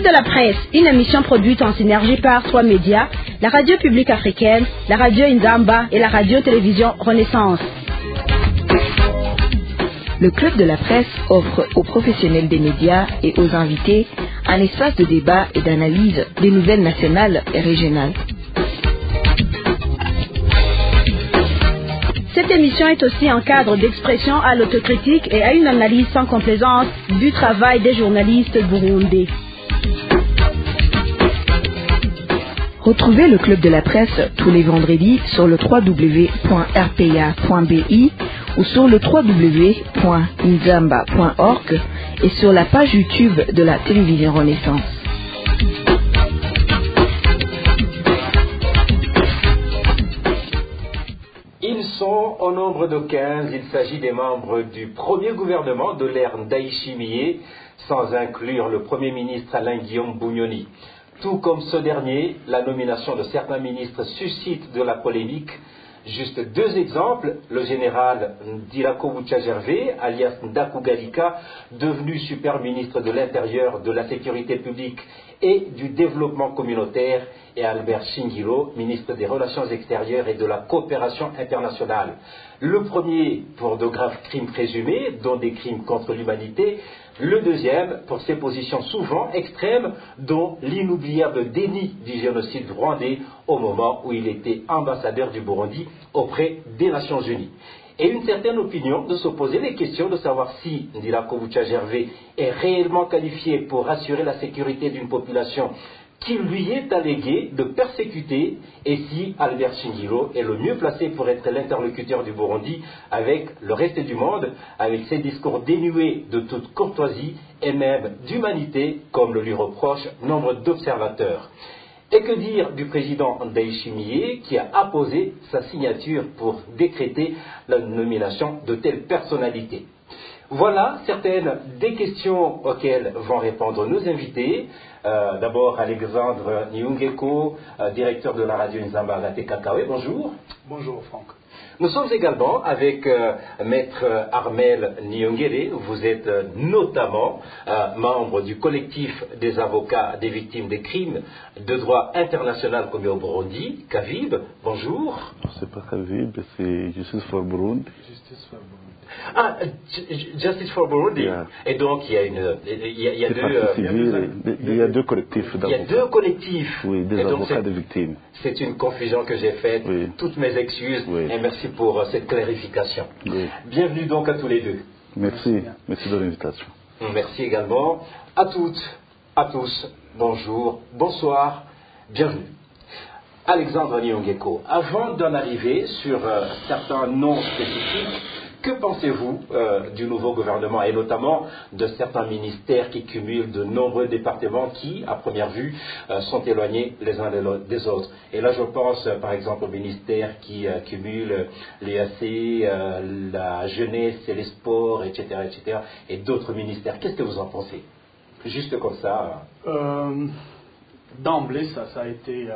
de la presse, une émission produite en synergie par 3 médias, la radio publique africaine, la radio Nzamba et la radio-télévision Renaissance. Le Club de la presse offre aux professionnels des médias et aux invités un espace de débat et d'analyse des nouvelles nationales et régionales. Cette émission est aussi un cadre d'expression à l'autocritique et à une analyse sans complaisance du travail des journalistes burundais. Retrouvez le Club de la presse tous les vendredis sur le www.rpa.bi ou sur le www.nzamba.org et sur la page YouTube de la télévision Renaissance. Ils sont au nombre de 15. Il s'agit des membres du premier gouvernement de l'ère Ndayishimiye, sans inclure le Premier ministre Alain-Guillaume Bunyoni. Tout comme ce dernier, la nomination de certains ministres suscite de la polémique. Juste 2 exemples, le général Ndirako Bucha-Gervais, alias Ndaku Galika, devenu super ministre de l'Intérieur, de la Sécurité publique et du Développement communautaire, et Albert Shingiro, ministre des Relations extérieures et de la coopération internationale. Le premier pour de graves crimes présumés, dont des crimes contre l'humanité. Le deuxième pour ses positions souvent extrêmes, dont l'inoubliable déni du génocide rwandais au moment où il était ambassadeur du Burundi auprès des Nations Unies. Et une certaine opinion de se poser les questions de savoir si Ndirako Bucha-Gervais est réellement qualifié pour assurer la sécurité d'une population qui lui est allégué de persécuter, et si Albert Shingiro est le mieux placé pour être l'interlocuteur du Burundi avec le reste du monde, avec ses discours dénués de toute courtoisie et même d'humanité, comme le lui reprochent nombre d'observateurs. Et que dire du président Ndayishimiye qui a apposé sa signature pour décréter la nomination de telles personnalités? Voilà certaines des questions auxquelles vont répondre nos invités. D'abord Alexandre Nyungeko, directeur de la radio Nzamba Laté Kakawe. Bonjour. Bonjour Franck. Nous sommes également avec Maître Armel Nyongere. Vous êtes notamment membre du collectif des avocats des victimes des crimes de droit international commis au Burundi, CAVIB. Bonjour. C'est pas CAVIB, c'est Justice for Burundi. Justice for Burundi. Ah, Justice for Burundi. Yeah. Et donc il y a deux collectifs d'avocats. Il y a 2 collectifs. Oui, des avocats de victimes. C'est une confusion que j'ai faite. Oui. Toutes mes excuses. Oui. Et merci pour cette clarification. Oui. Bienvenue donc à tous les 2. Merci de l'invitation. Merci également à toutes, à tous. Bonjour, bonsoir, bienvenue. Alexandre Nyongeko, avant d'en arriver sur certains noms spécifiques, que pensez-vous du nouveau gouvernement et notamment de certains ministères qui cumulent de nombreux départements qui, à première vue, sont éloignés les uns des autres? Et là, je pense par exemple aux ministères qui cumulent l'UAC, la jeunesse et les sports, etc., etc., et d'autres ministères. Qu'est-ce que vous en pensez? Juste comme ça. D'emblée, ça a été,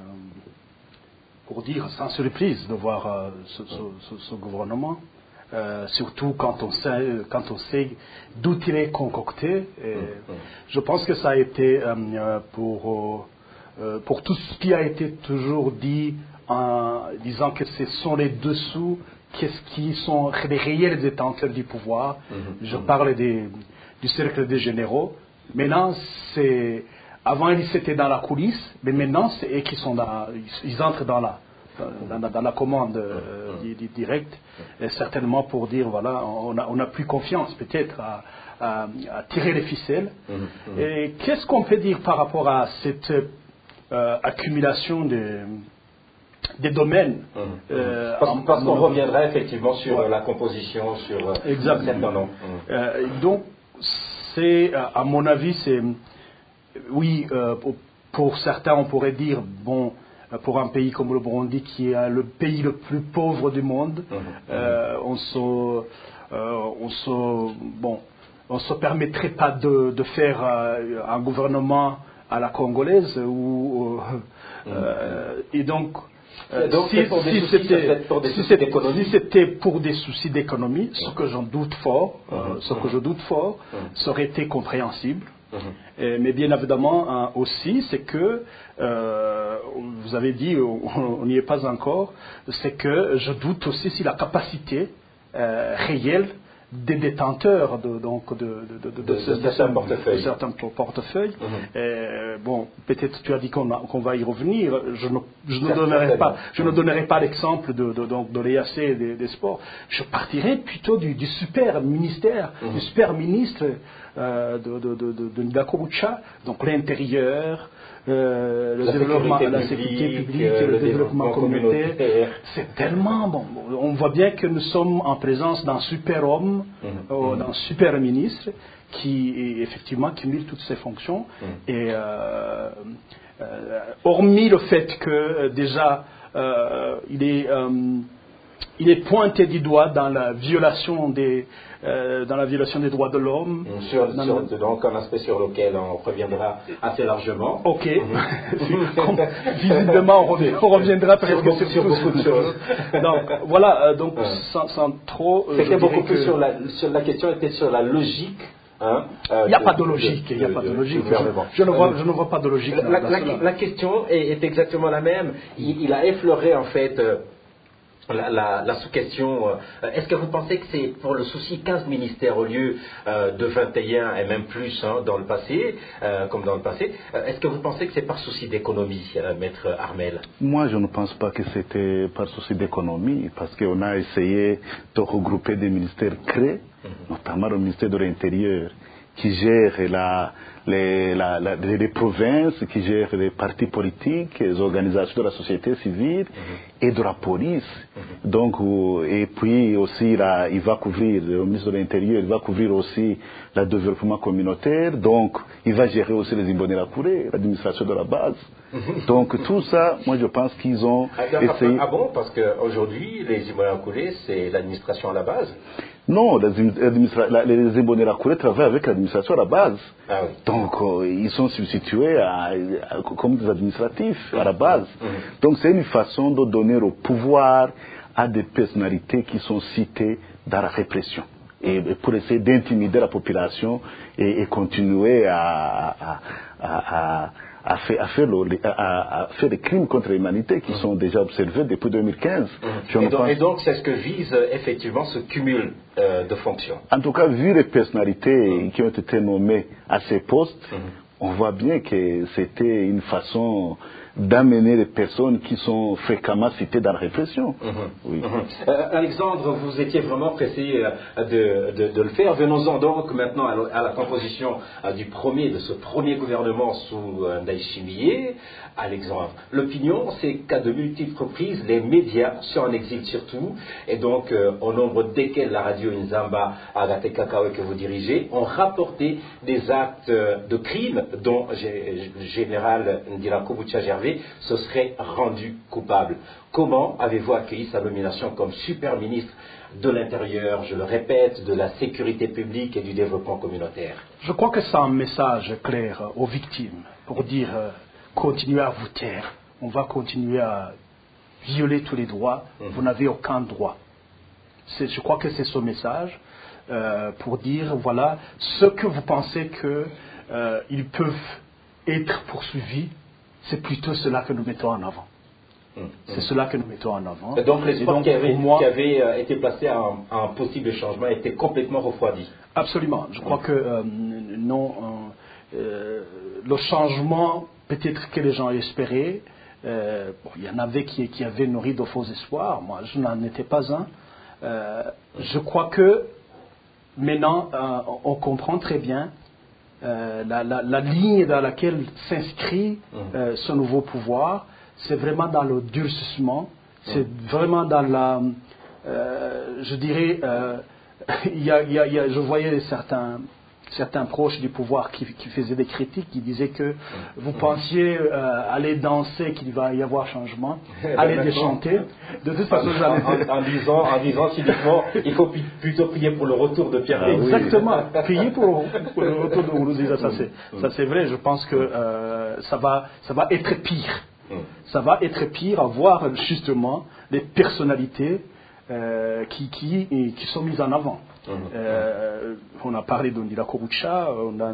pour dire, sans surprise de voir ce gouvernement. Surtout quand on sait d'où il est concocté. Je pense que ça a été pour tout ce qui a été toujours dit en disant que ce sont les dessous qui sont les réels détenteurs du pouvoir. Je parle du cercle des généraux. Maintenant, avant ils étaient dans la coulisse, mais maintenant c'est eux qui sont ils entrent dans la commande directe, et certainement pour dire voilà, on n'a plus confiance peut-être à tirer les ficelles. Et qu'est-ce qu'on peut dire par rapport à cette accumulation des domaines? Parce qu'on reviendra effectivement sur la composition, sur certains noms. Donc, à mon avis, oui, pour certains, on pourrait dire, bon, pour un pays comme le Burundi, qui est le pays le plus pauvre du monde, on se permettrait pas de faire un gouvernement à la congolaise et donc si c'était pour des soucis d'économie, ce que je doute fort, ça aurait été compréhensible. Mais bien évidemment aussi, c'est que, vous avez dit, on n'y est pas encore, c'est que je doute aussi si la capacité réelle des détenteurs de certains portefeuilles. Bon, peut-être tu as dit qu'on va y revenir. Je ne donnerai pas l'exemple de l'EAC et des sports. Je partirai plutôt du super ministère, du super ministre de Ndako Boucha, donc l'intérieur, le développement, la sécurité publique, le développement communautaire. C'est tellement bon. On voit bien que nous sommes en présence d'un super homme, d'un super ministre qui effectivement cumule toutes ces fonctions. Et hormis le fait que déjà il est pointé du doigt dans la violation des droits de l'homme. Donc un aspect sur lequel on reviendra assez largement. Ok. Visiblement, on reviendra presque sur beaucoup de choses. Donc voilà, sans trop... C'était beaucoup plus sur la question était sur la logique. Il n'y a pas de logique. Je ne vois pas de logique. La question est exactement la même. Il a effleuré en fait... La sous-question, est-ce que vous pensez que c'est pour le souci 15 ministères au lieu de 21 et même plus dans le passé, comme dans le passé, est-ce que vous pensez que c'est par souci d'économie, Maître Armel? Moi, je ne pense pas que c'était par souci d'économie, parce qu'on a essayé de regrouper des ministères créés, notamment le ministère de l'Intérieur, qui gère les provinces, qui gèrent les partis politiques, les organisations de la société civile et de la police. Donc, et puis aussi, il va couvrir, le ministre de l'Intérieur, il va couvrir aussi le développement communautaire. Donc, il va gérer aussi les Imbonerakure, l'administration de la base. Donc, tout ça, moi, je pense qu'ils ont essayé... Ah bon? Parce qu'aujourd'hui, les Imbonerakure, c'est l'administration à la base? Non, les Imbonerakure travaillent avec l'administration à la base. Ah oui. Donc, ils sont substitués comme des administratifs à la base. Donc, c'est une façon de donner au pouvoir à des personnalités qui sont citées dans la répression. Et pour essayer d'intimider la population et continuer à faire des crimes contre l'humanité qui sont déjà observés depuis 2015. Et donc, c'est ce que vise effectivement ce cumul de fonctions. En tout cas, vu les personnalités qui ont été nommées à ces postes, on voit bien que c'était une façon d'amener les personnes qui sont fréquemment citées dans la répression. Oui. Alexandre, vous étiez vraiment pressé de le faire. Venons-en donc maintenant à la composition de ce premier gouvernement sous Ndayishimiye. Alexandre, l'opinion, c'est qu'à de multiples reprises, les médias, sur un exil surtout, et donc au nombre desquels la radio Nzamba Agaté Kakawe que vous dirigez, ont rapporté des actes de crimes dont le général Ndirako Boucha Gervais se serait rendu coupable. Comment avez-vous accueilli sa nomination comme super ministre de l'Intérieur, je le répète, de la sécurité publique et du développement communautaire? Je crois que c'est un message clair aux victimes pour dire continuez à vous taire, on va continuer à violer tous les droits, vous n'avez aucun droit. Je crois que c'est ce message pour dire voilà, ce que vous pensez qu'ils peuvent être poursuivis, c'est plutôt cela que nous mettons en avant. C'est cela que nous mettons en avant. Et donc l'espoir qui avait été placé à un possible changement était complètement refroidi. Absolument. Je crois que non, le changement, peut-être que les gens espéraient, il y en avait qui avaient nourri de faux espoirs. Moi, je n'en étais pas un. Je crois que maintenant, on comprend très bien la ligne dans laquelle s'inscrit ce nouveau pouvoir. C'est vraiment dans le durcissement, c'est vraiment dans la, je dirais, je voyais certains proches du pouvoir qui faisaient des critiques, qui disaient que vous pensiez aller danser, qu'il va y avoir changement, aller déchanter. De toute façon, en disant cyniquement, il faut plutôt prier pour le retour de Pierre. Exactement, prier pour le retour de Nkurunziza, ça c'est vrai. Je pense que ça va être pire. Ça va être pire à voir justement les personnalités qui sont mises en avant. On a parlé de Ndila Kobucha,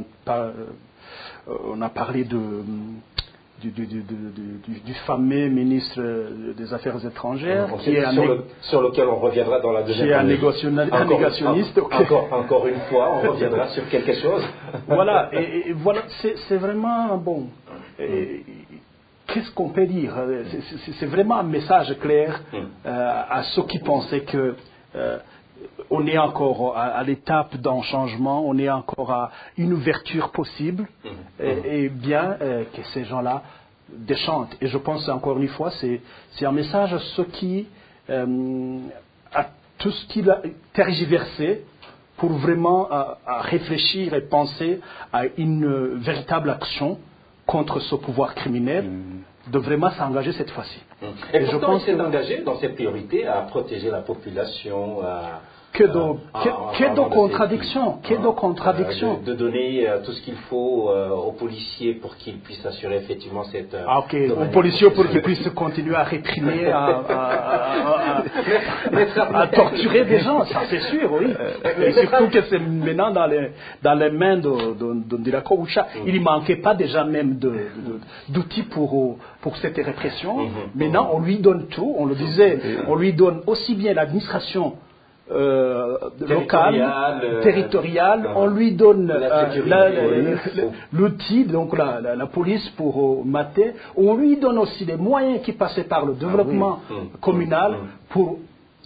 on a parlé du fameux ministre des Affaires étrangères, sur lequel on reviendra dans la deuxième partie. Qui est un négationniste. Encore une fois, on reviendra sur quelque chose. Voilà, et voilà, c'est vraiment bon. Qu'est-ce qu'on peut dire? C'est vraiment un message clair à ceux qui pensaient que on est encore à l'étape d'un changement, on est encore à une ouverture possible, et bien que ces gens-là déchantent. Et je pense encore une fois, c'est un message à ceux qui, à tout ce qui a tergiversé, pour vraiment à réfléchir et penser à une véritable action contre ce pouvoir criminel, de vraiment s'engager cette fois-ci. Et pourtant, je pense il s'est engagé dans ses priorités à protéger la population, que de contradictions, de donner tout ce qu'il faut aux policiers pour qu'ils puissent assurer effectivement cette... aux policiers pour qu'ils puissent continuer à réprimer, à torturer des gens, ça c'est sûr, oui. Et surtout que c'est maintenant dans les mains de Ndila Kobucha. Il ne manquait pas déjà même d'outils pour cette répression. Maintenant, on lui donne tout, on le disait, on lui donne aussi bien l'administration locale, territoriale, on lui donne l'outil, donc la police pour mater, on lui donne aussi des moyens qui passaient par le développement communal pour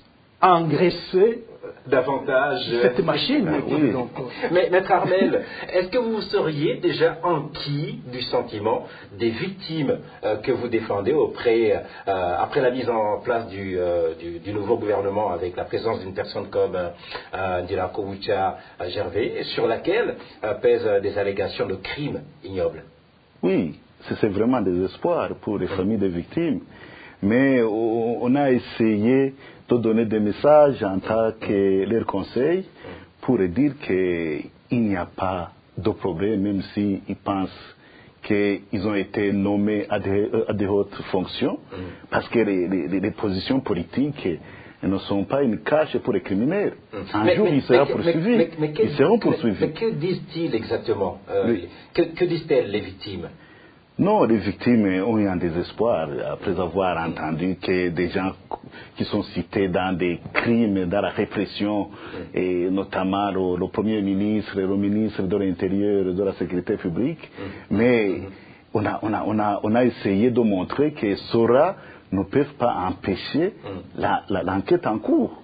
engraisser davantage cette machine. Donc, mais Maître Armel, est-ce que vous seriez déjà enquis du sentiment des victimes que vous défendez après la mise en place du nouveau gouvernement avec la présence d'une personne comme Ndila Kobucha Gervais, sur laquelle pèsent des allégations de crimes ignobles? Oui, c'est vraiment des espoirs pour les familles des victimes, mais on a essayé de donner des messages en tant que leur conseil pour dire qu'il n'y a pas de problème, même s'ils pensent qu'ils ont été nommés à des hautes fonctions, parce que les positions politiques ne sont pas une cache pour les criminels. Un jour, ils seront poursuivis. Ils seront poursuivis. Mais que disent-ils exactement Que disent-elles les victimes? Non, les victimes ont eu un désespoir après avoir entendu que des gens qui sont cités dans des crimes, dans la répression, et notamment le Premier ministre, le ministre de l'Intérieur, de la Sécurité publique, mais on a essayé de montrer que cela ne peuvent pas empêcher l'enquête en cours.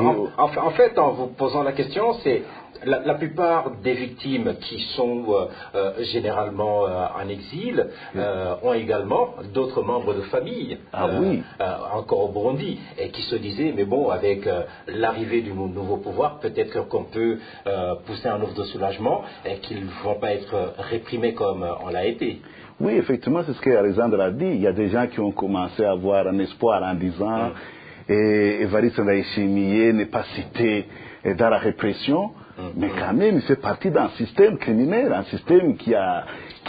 En fait, en vous posant la question, c'est la plupart des victimes qui sont généralement en exil ont également d'autres membres de famille, encore au Burundi, et qui se disaient, mais bon, avec l'arrivée du nouveau pouvoir, peut-être qu'on peut pousser un ouf de soulagement et qu'ils ne vont pas être réprimés comme on l'a été. Oui, effectivement, c'est ce que Alexandre a dit. Il y a des gens qui ont commencé à avoir un espoir en disant Évariste Ndayishimiye n'est pas cité dans la répression, mais quand même, il fait partie d'un système criminel, un système qui a...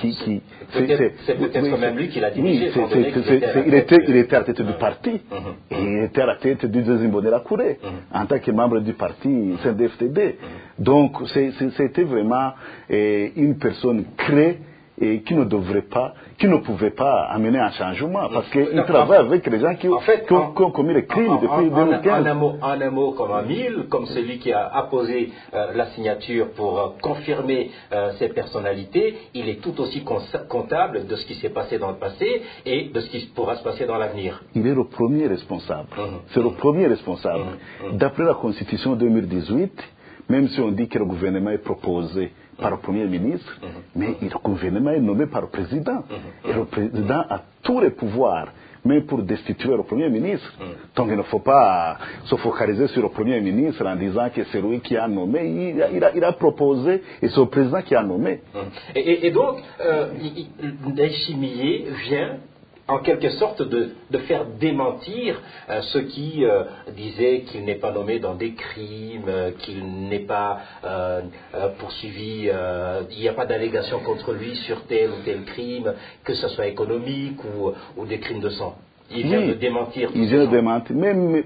C'est peut-être même lui qui l'a dirigé. Il était à la tête du parti, et il était à la tête du deuxième bonnet la Courée, en tant que membre du parti CNDD-FDD. Donc, c'était vraiment une personne créée et qui ne pouvait pas amener un changement, parce qu'il travaille avec les gens qui ont commis les crimes depuis 2015. En un mot comme un mille, comme celui qui a apposé la signature pour confirmer ses personnalités, il est tout aussi comptable de ce qui s'est passé dans le passé et de ce qui pourra se passer dans l'avenir. Il est le premier responsable. C'est le premier responsable. D'après la Constitution 2018, même si on dit que le gouvernement est proposé par le Premier ministre, mais le gouvernement est nommé par le président. Et le président a tous les pouvoirs, même pour destituer le Premier ministre. Donc il ne faut pas se focaliser sur le Premier ministre en disant que c'est lui qui a nommé. Il a proposé et c'est le président qui a nommé. Et donc, Ndayishimiye vient en quelque sorte de faire démentir ceux qui disaient qu'il n'est pas nommé dans des crimes, qu'il n'est pas poursuivi, il n'y a pas d'allégation contre lui sur tel ou tel crime, que ce soit économique ou des crimes de sang. Il vient de démentir tout ça. Il vient de démentir. Même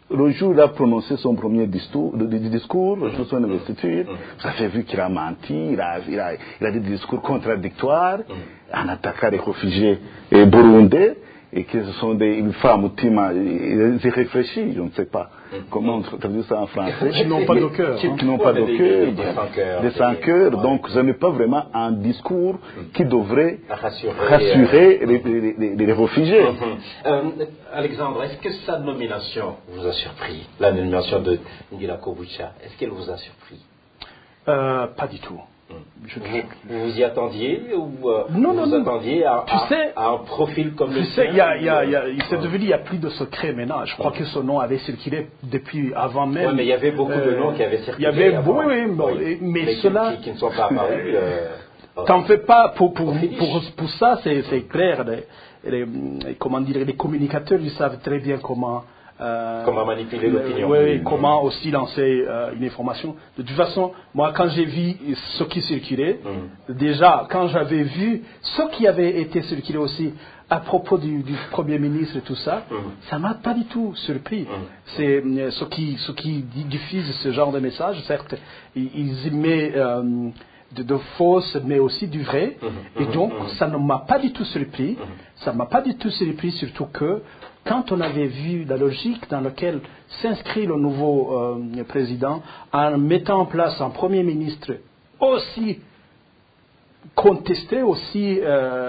le jour où il a prononcé son premier discours, le jour de son investiture, vous avez vu qu'il a menti, il a dit des discours contradictoires, en attaquant les réfugiés burundais, et que ce sont une femme irréfléchie, je ne sais pas comment traduire ça en français. Qui n'ont pas de cœur. Qui n'ont pas de cœur, des sans-cœurs. Donc ce n'est pas vraiment un discours qui devrait rassurer les réfugiés. Alexandre, est-ce que sa nomination vous a surpris? La nomination de Ngila Kobucha, est-ce qu'elle vous a surpris? Pas du tout. Vous vous y attendiez ou non, vous attendiez à un profil comme le sien? Il s'est devenu, il n'y a plus de secret maintenant. Je crois que son nom avait circulé depuis avant même. Oui, mais il y avait beaucoup de noms qui avaient circulé. Il y avait avant. Mais cela. Qui ne sont pas apparus. T'en fais pas, pour ça, c'est clair. Comment dire, les communicateurs, ils savent très bien comment manipuler l'opinion. Oui, comment aussi lancer une information. De toute façon, moi, quand j'ai vu ce qui circulait, déjà, quand j'avais vu ce qui avait été circulé aussi à propos du Premier ministre et tout ça, ça m'a pas du tout surpris. C'est ceux qui diffusent ce genre de messages, certes, ils y mettent de fausses, mais aussi du vrai. Et donc, ça ne m'a pas du tout surpris. Ça ne m'a pas du tout surpris, surtout que quand on avait vu la logique dans laquelle s'inscrit le nouveau président, en mettant en place un Premier ministre aussi contesté, aussi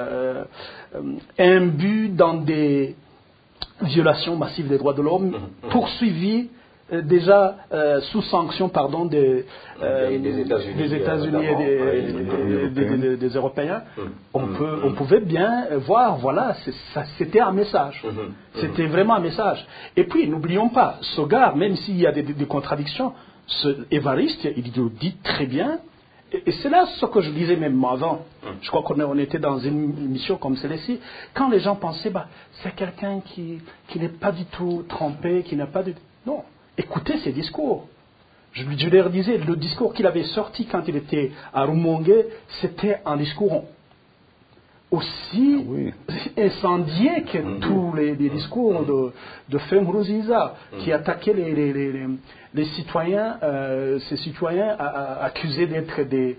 imbu dans des violations massives des droits de l'homme, poursuivi déjà sous sanction des États-Unis et des Européens, on pouvait bien voir, voilà, c'était un message. C'était vraiment un message. Et puis, n'oublions pas, ce gars, même s'il y a des contradictions, Évariste, il le dit très bien. Et c'est là ce que je disais même avant. Je crois qu'on était dans une émission comme celle-ci. Quand les gens pensaient, c'est quelqu'un qui n'est pas du tout trempé, qui n'a pas de... Non. Écoutez ses discours. Je leur disais, le discours qu'il avait sorti quand il était à Rumongue, c'était un discours aussi incendié que tous les discours de Femrouziza, qui attaquaient les citoyens, ces citoyens accusés d'être des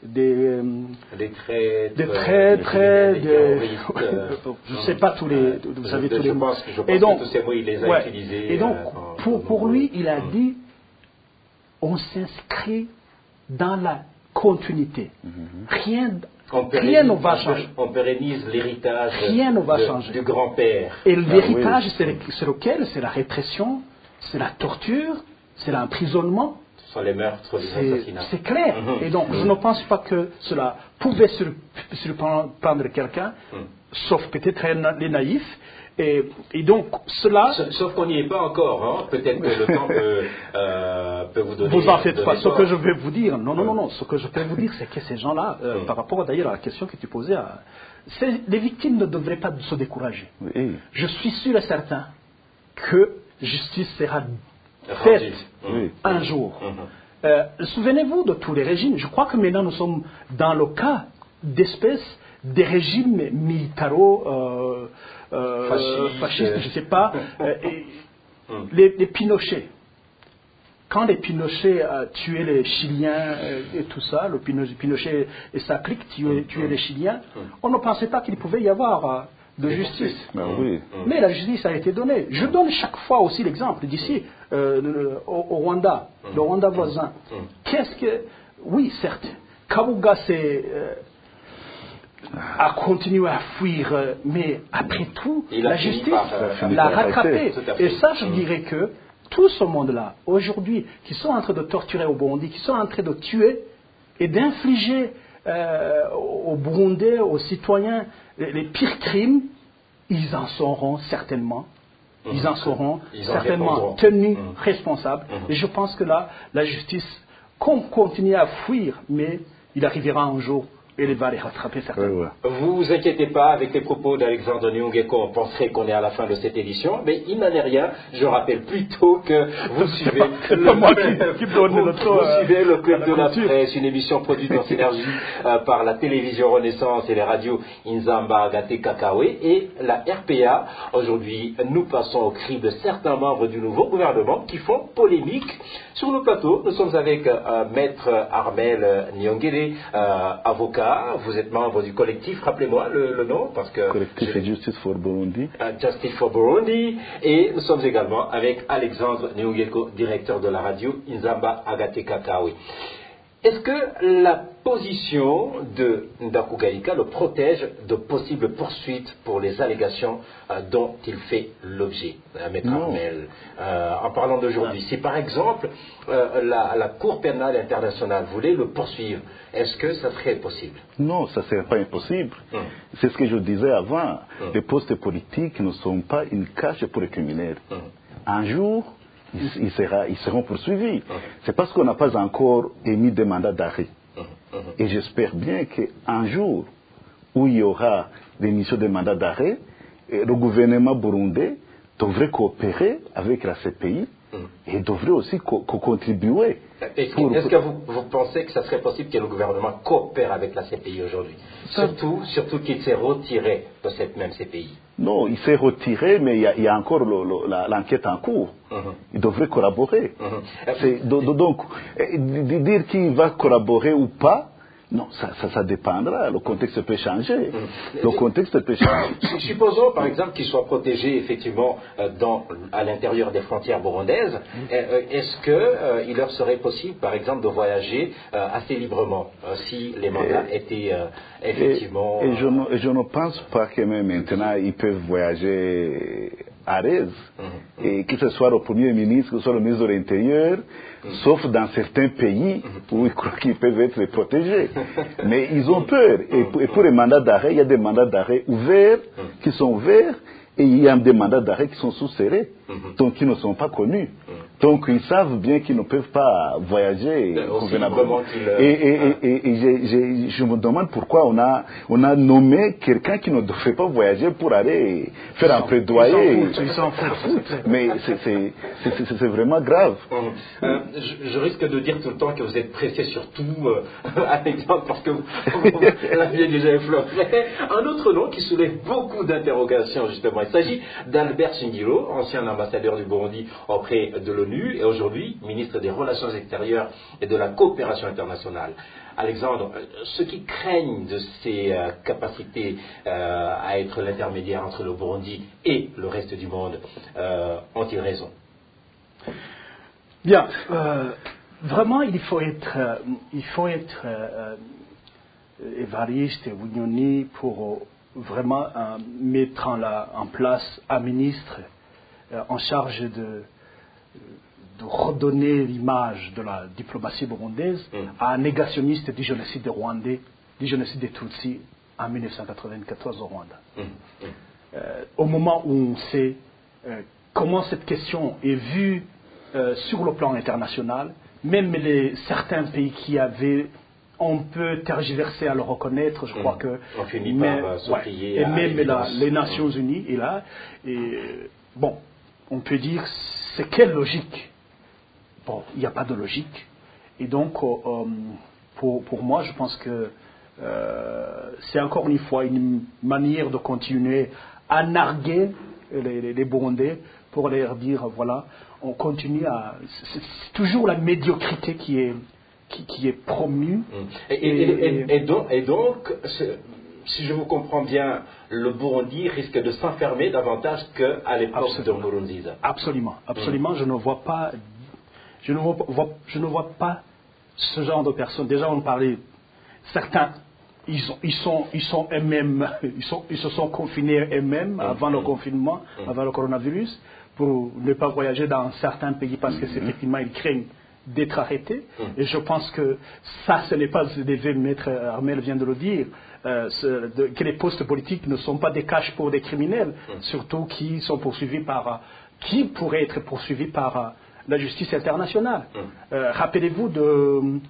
traîtres, je ne sais pas tous les, vous savez tous les mots. Et donc, tous ces mots, il les a utilisés. Et donc, pour lui, il a dit, on s'inscrit dans la continuité. Rien ne va changer. On pérennise l'héritage du grand-père. Et l'héritage, c'est lequel? C'est la répression, c'est la torture, c'est l'emprisonnement. Ce sont les meurtres, les assassinats. C'est clair. Et donc, je ne pense pas que cela pouvait surprendre quelqu'un, sauf peut-être les naïfs. Et donc, cela... Sauf qu'on n'y est pas encore, hein. Peut-être que le temps peut vous donner... Vous en faites pas. Ce que je vais vous dire, non. Ce que je peux vous dire, c'est que ces gens-là, par rapport d'ailleurs à la question que tu posais, les victimes ne devraient pas se décourager. Je suis sûr et certain que justice sera faite un jour. Souvenez-vous de tous les régimes. Je crois que maintenant nous sommes dans le cas d'espèces des régimes militaro fascistes, je ne sais pas, les Pinochet. Quand les Pinochet tuaient les Chiliens et tout ça, le Pinochet et sa clique tuaient les Chiliens, on ne pensait pas qu'il pouvait y avoir de justice. Mais la justice a été donnée. Je donne chaque fois aussi l'exemple d'ici, au Rwanda, le Rwanda voisin. Oui, certes, Kabuga a continué à fuir, mais après tout, la justice l'a rattrapé. Et ça, je dirais que tout ce monde-là, aujourd'hui, qui sont en train de torturer au Burundi, qui sont en train de tuer et d'infliger aux Burundais, aux citoyens, les pires crimes, ils en seront certainement. Ils en seront certainement tenus responsables. Et je pense que là, la justice continue à fuir, mais il arrivera un jour elle va les rattraper certainement. Vous vous inquiétez pas, avec les propos d'Alexandre Nyongeko, on penserait qu'on est à la fin de cette édition, mais il n'en est rien. Je rappelle plutôt que vous suivez le Club de la Presse, une émission produite en synergie par la télévision Renaissance et les radios Inzamba, Agate, Kakawe et la RPA. Aujourd'hui, nous passons au cri de certains membres du nouveau gouvernement qui font polémique. Sur le plateau, nous sommes avec Maître Armel Nyongere, avocat. Vous êtes membre du collectif, rappelez-moi le nom, parce que... Collectif Justice for Burundi. Justice for Burundi. Et nous sommes également avec Alexandre Nyongeko, directeur de la radio Inzamba Agate Kakawe. Est-ce que la position de Ndakou Galika le protège de possibles poursuites pour les allégations dont il fait l'objet, Maître Armel, en parlant d'aujourd'hui? Si par exemple la Cour pénale internationale voulait le poursuivre, est-ce que ça serait possible? Non, ça ne serait pas impossible. C'est ce que je disais avant. Les postes politiques ne sont pas une cache pour les criminels. Un jour, ils seront poursuivis. C'est parce qu'on n'a pas encore émis des mandats d'arrêt. Et j'espère bien qu'un jour où il y aura l'émission des mandats d'arrêt, le gouvernement burundais devrait coopérer avec la CPI et devrait aussi contribuer. Est-ce que vous pensez que ça serait possible que le gouvernement coopère avec la CPI aujourd'hui? Surtout qu'il s'est retiré de cette même CPI. Non, il s'est retiré, mais il y a encore l'enquête en cours. Il devrait collaborer. Donc, dire qu'il va collaborer ou pas, non, ça dépendra. Le contexte peut changer. Le contexte peut changer. Supposons, par exemple, qu'il soit protégé effectivement à l'intérieur des frontières burundaises. Est-ce qu'il leur serait possible, par exemple, de voyager assez librement si les mandats étaient effectivement... Et je ne pense pas que même maintenant ils peuvent voyager à l'aise. Et que ce soit le Premier ministre, que ce soit le ministre de l'Intérieur, sauf dans certains pays où ils croient qu'ils peuvent être protégés. Mais ils ont peur. Et pour les mandats d'arrêt, il y a des mandats d'arrêt ouverts, qui sont ouverts, et il y a des mandats d'arrêt qui sont sous-serrés, donc qui ne sont pas connus. Donc ils savent bien qu'ils ne peuvent pas voyager convenablement. Et je me demande pourquoi on a nommé quelqu'un qui ne devait pas voyager pour aller faire un plaidoyer. Ils s'en foutent. Mais c'est vraiment grave. Je risque de dire tout le temps que vous êtes pressé surtout à l'exemple parce que vous l'aviez déjà effleuré. Un autre nom qui soulève beaucoup d'interrogations justement. Il s'agit d'Albert Shingiro, ancien ambassadeur du Burundi auprès de l'ONU et aujourd'hui ministre des Relations extérieures et de la coopération internationale. Alexandre, ceux qui craignent de ses capacités à être l'intermédiaire entre le Burundi et le reste du monde ont-ils raison? Bien, vraiment il faut être évariste et Bunyoni pour vraiment mettre en place un ministre en charge de redonner l'image de la diplomatie burundaise à un négationniste du génocide des Rwandais, du génocide des Tutsis en 1994 au Rwanda. Au moment où on sait comment cette question est vue sur le plan international, même certains pays qui avaient on peut tergiverser à le reconnaître, je crois que... On finit par se plier et même les Nations Unies est là. Et, bon, on peut dire, c'est quelle logique? Bon, il n'y a pas de logique. Et donc, pour moi, je pense que c'est encore une fois une manière de continuer à narguer les Burundais pour leur dire, voilà, on continue à... C'est toujours la médiocrité qui est promue. Et donc, si je vous comprends bien, le Burundi risque de s'enfermer davantage qu'à l'époque de Nkurunziza. Absolument. Je ne vois pas ce genre de personnes. Déjà, on parlait, certains, ils se sont confinés eux-mêmes avant le confinement, avant le coronavirus, pour ne pas voyager dans certains pays parce que effectivement ils craignent d'être arrêtés. Et je pense que ça, ce n'est pas élevé, Maître Armel vient de le dire, que les postes politiques ne sont pas des caches pour des criminels, surtout qui sont poursuivis qui pourraient être poursuivis par la justice internationale. Rappelez-vous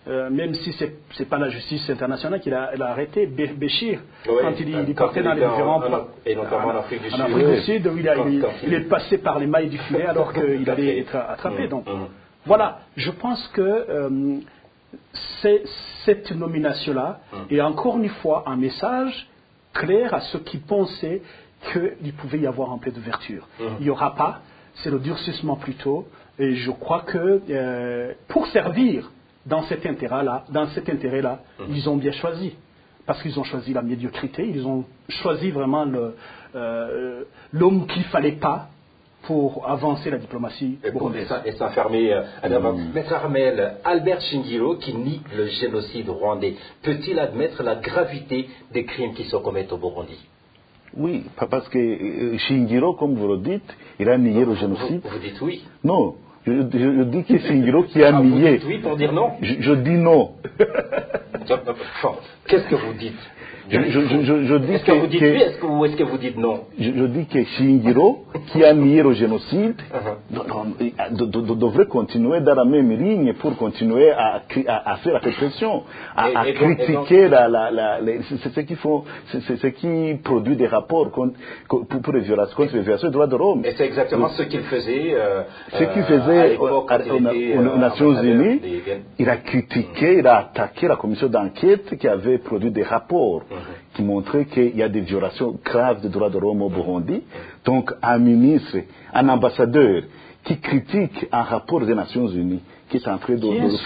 même si c'est pas la justice internationale qui l'a arrêté, Béchir, Oui, quand il partait dans les différents... et notamment en Afrique du Sud. En Afrique du Sud, où il est passé par les mailles du filet alors qu'il allait être attrapé. Donc, voilà, je pense que cette nomination-là est encore une fois un message clair à ceux qui pensaient qu'il pouvait y avoir un peu d'ouverture. Il n'y aura pas, c'est le durcissement plutôt, et je crois que pour servir dans cet intérêt-là, ils ont bien choisi. Parce qu'ils ont choisi la médiocrité, ils ont choisi vraiment l'homme qu'il ne fallait pas pour avancer la diplomatie burundaise. Et s'enfermer Maître Armel, Albert Shingiro, qui nie le génocide rwandais, peut-il admettre la gravité des crimes qui se commettent au Burundi? Oui, parce que Shingiro, comme vous le dites, il a nié le génocide. Vous dites oui? Non, je dis que Shingiro qui a nié. Vous dites oui pour dire non? Je dis non. Qu'est-ce que vous dites? Je dis est-ce que vous dites oui ou est-ce que vous dites non? Je dis que Shingiro, qui a nié le génocide, devrait continuer dans la même ligne pour continuer à faire la répression, à critiquer c'est ce qui produit des rapports contre les violations des droits de l'homme. Et c'est exactement ce qu'il faisait. Ce qu'il faisait aux Nations Unies, il a critiqué, il a attaqué la commission d'enquête qui avait produit des rapports qui montraient qu'il y a des violations graves des droits de l'homme au Burundi. Donc, un ministre, un ambassadeur qui critique un rapport des Nations Unies, qui est en train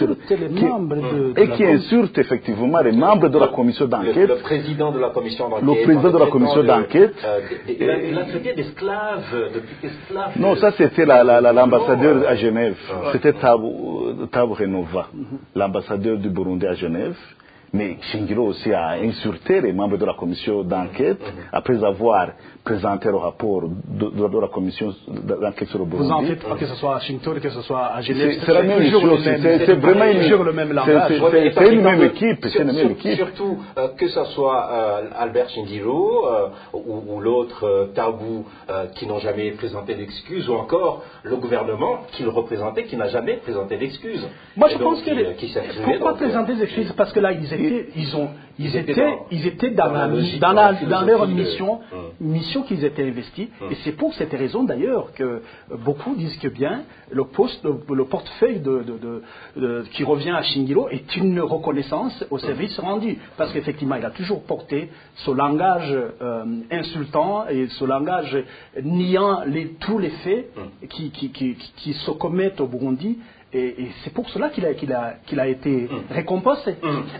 qui insulte effectivement les membres de la commission d'enquête. Le président de la commission d'enquête. Le président de la commission d'enquête. Il a traité d'esclaves, d'esclaves. Non, ça c'était l'ambassadeur à Genève. C'était Tabo Renova, l'ambassadeur du Burundi à Genève. Mais Shingiro aussi a insulté les membres de la commission d'enquête après avoir présenté le rapport de la commission d'enquête sur le Burundi. Vous en faites pas que ce soit à Washington, que ce soit à Genève. C'est la même chose. C'est vraiment le même langage. C'est une même équipe. Surtout que ce soit Albert Shingiro ou l'autre Tabou qui n'ont jamais présenté d'excuses, ou encore le gouvernement qui le représentait qui n'a jamais présenté d'excuses. Moi je pense que pourquoi présenter des excuses? Parce que là ils étaient dans leur mission qu'ils étaient investis, et c'est pour cette raison d'ailleurs que beaucoup disent que bien le portefeuille qui revient à Shingiro est une reconnaissance au service rendu, parce qu'effectivement il a toujours porté ce langage insultant et ce langage niant tous les faits qui se commettent au Burundi. Et c'est pour cela qu'il a été récompensé.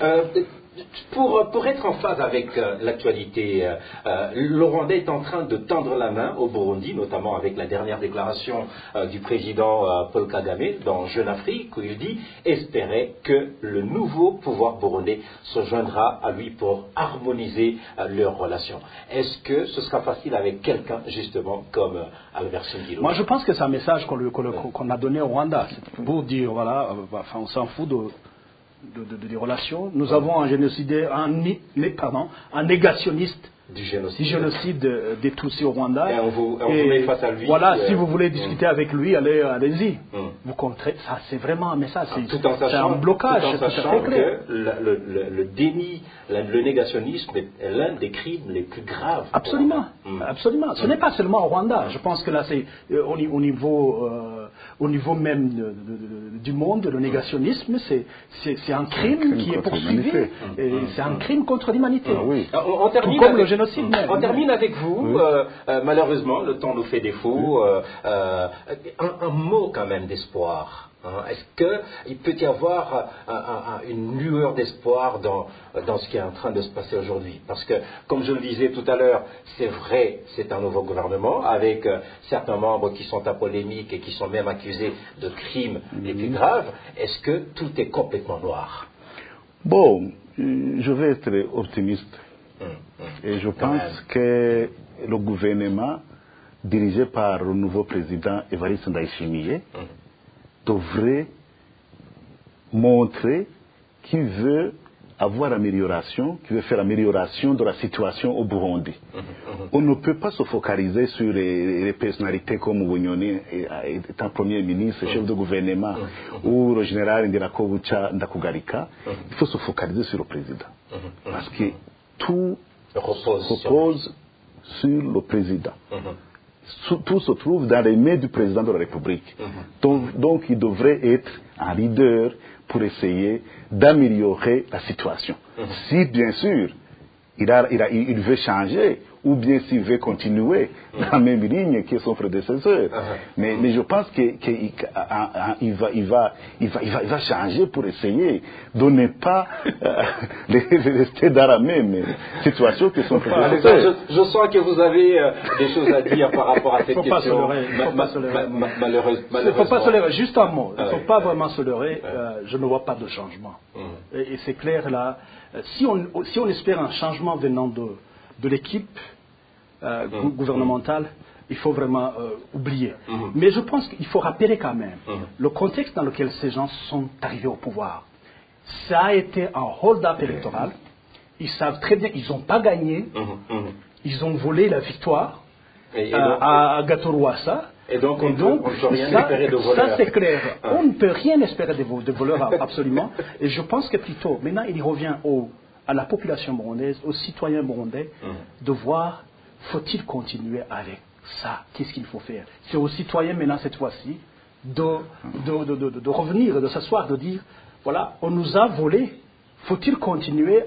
Pour être en phase avec l'actualité, le Rwandais est en train de tendre la main au Burundi, notamment avec la dernière déclaration du président Paul Kagame dans Jeune Afrique, où il dit espérer que le nouveau pouvoir burundais se joindra à lui pour harmoniser leurs relations. Est-ce que ce sera facile avec quelqu'un justement comme Albert Shingiro? Moi je pense que c'est un message qu'on a donné au Rwanda, c'est pour dire voilà, on s'en fout des relations. Nous avons un génocidé, un négationniste du génocide des Tutsis au Rwanda. Et on vous met face à lui. Voilà, si vous voulez discuter avec lui, allez-y. Vous compterez. Ça, c'est vraiment un message. C'est un blocage. Tout en sachant que le déni, le négationnisme est l'un des crimes les plus graves. Absolument. Absolument. Ce n'est pas seulement au Rwanda. Je pense que là, c'est au niveau même du monde, le négationnisme, c'est un crime qui est poursuivi. C'est un crime contre l'humanité. On termine comme le génocide. On termine avec vous. Malheureusement, le temps nous fait défaut. Un mot quand même d'espoir. Est-ce qu'il peut y avoir une lueur d'espoir dans ce qui est en train de se passer aujourd'hui? Parce que, comme je le disais tout à l'heure, c'est vrai, c'est un nouveau gouvernement avec certains membres qui sont à polémique et qui sont même accusés de crimes les plus graves. Est-ce que tout est complètement noir? Bon, je vais être optimiste. Et je pense que le gouvernement, dirigé par le nouveau président Evariste Ndayishimiye, devrait montrer qu'il veut avoir amélioration, qui veut faire amélioration de la situation au Burundi. On ne peut pas se focaliser sur les personnalités comme Bunyoni étant Premier ministre, chef de gouvernement, ou le général Ndirakobucha Ndakugarika. Il faut se focaliser sur le président. Parce que tout repose sur le président. Tout se trouve dans les mains du président de la République. Donc il devrait être un leader pour essayer d'améliorer la situation. Si bien sûr il veut changer, ou bien s'il veut continuer dans la même ligne que son prédécesseur. Mais je pense qu'il va changer pour essayer de ne pas rester dans la même situation que son prédécesseur. Je sens que vous avez des choses à dire par rapport à cette question. Malheureusement. Il ne faut pas se leurrer. Juste un mot. Il ne faut pas vraiment se leurrer. Je ne vois pas de changement. Et c'est clair là. Si on espère un changement venant de l'équipe gouvernementale, il faut vraiment oublier. Mais je pense qu'il faut rappeler quand même le contexte dans lequel ces gens sont arrivés au pouvoir. Ça a été un hold-up électoral. Ils savent très bien qu'ils n'ont pas gagné. Ils ont volé la victoire à Gatorouassa. Et donc, on ne peut rien espérer de voleurs. Ça, c'est clair. On ne peut rien espérer de voleurs, absolument. Et je pense que plutôt, maintenant, il revient à la population burundaise, aux citoyens burundais, de voir, faut-il continuer avec ça? Qu'est-ce qu'il faut faire? C'est aux citoyens, maintenant, cette fois-ci, de revenir, de s'asseoir, de dire, voilà, on nous a volé. Faut-il continuer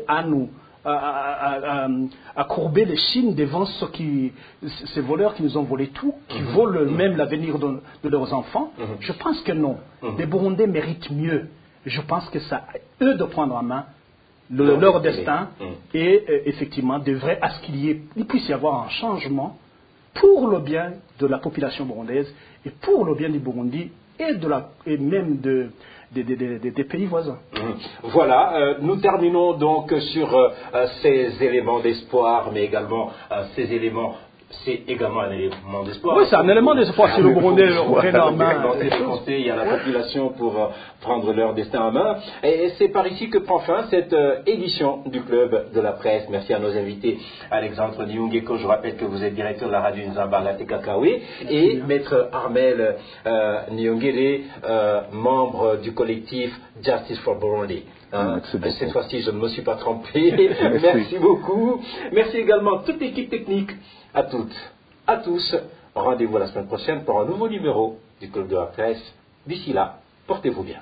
à courber les chines devant ces voleurs qui nous ont volé tout, qui volent même l'avenir de leurs enfants? Je pense que non. Les Burundais méritent mieux. Je pense que c'est à eux de prendre en main leur destin et effectivement devrait à ce qu'il puisse y avoir un changement pour le bien de la population burundaise et pour le bien du Burundi et même des pays voisins. Voilà, nous terminons donc sur ces éléments d'espoir, mais également ces éléments. C'est également un élément d'espoir. Oui, c'est un élément d'espoir si le Burundais reprenne en main. Il y a la population pour prendre leur destin en main. Et c'est par ici que prend fin cette édition du Club de la Presse. Merci à nos invités, Alexandre Niungeko, je rappelle que vous êtes directeur de la radio Nzamba Latekakawe, et Maître Armel Niongele, membre du collectif Justice for Burundi. Cette fois-ci, je ne me suis pas trompé. Merci beaucoup. Merci également à toute l'équipe technique. À toutes, à tous, rendez-vous la semaine prochaine pour un nouveau numéro du Club de la Presse. D'ici là, portez-vous bien.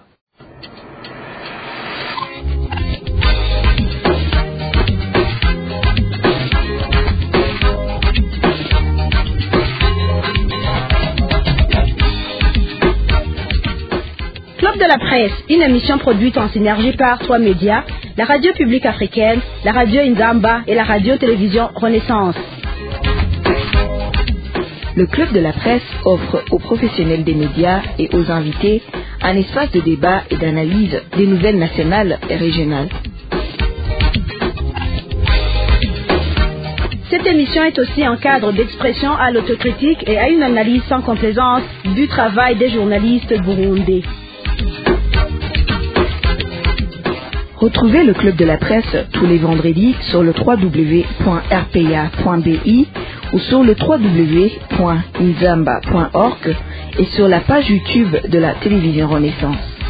Club de la Presse, une émission produite en synergie par 3 médias, la radio publique africaine, la radio Nzamba et la radio-télévision Renaissance. Le Club de la Presse offre aux professionnels des médias et aux invités un espace de débat et d'analyse des nouvelles nationales et régionales. Cette émission est aussi un cadre d'expression à l'autocritique et à une analyse sans complaisance du travail des journalistes burundais. Retrouvez le Club de la Presse tous les vendredis sur le www.rpa.bi ou sur le www.nzamba.org et sur la page YouTube de la télévision Renaissance.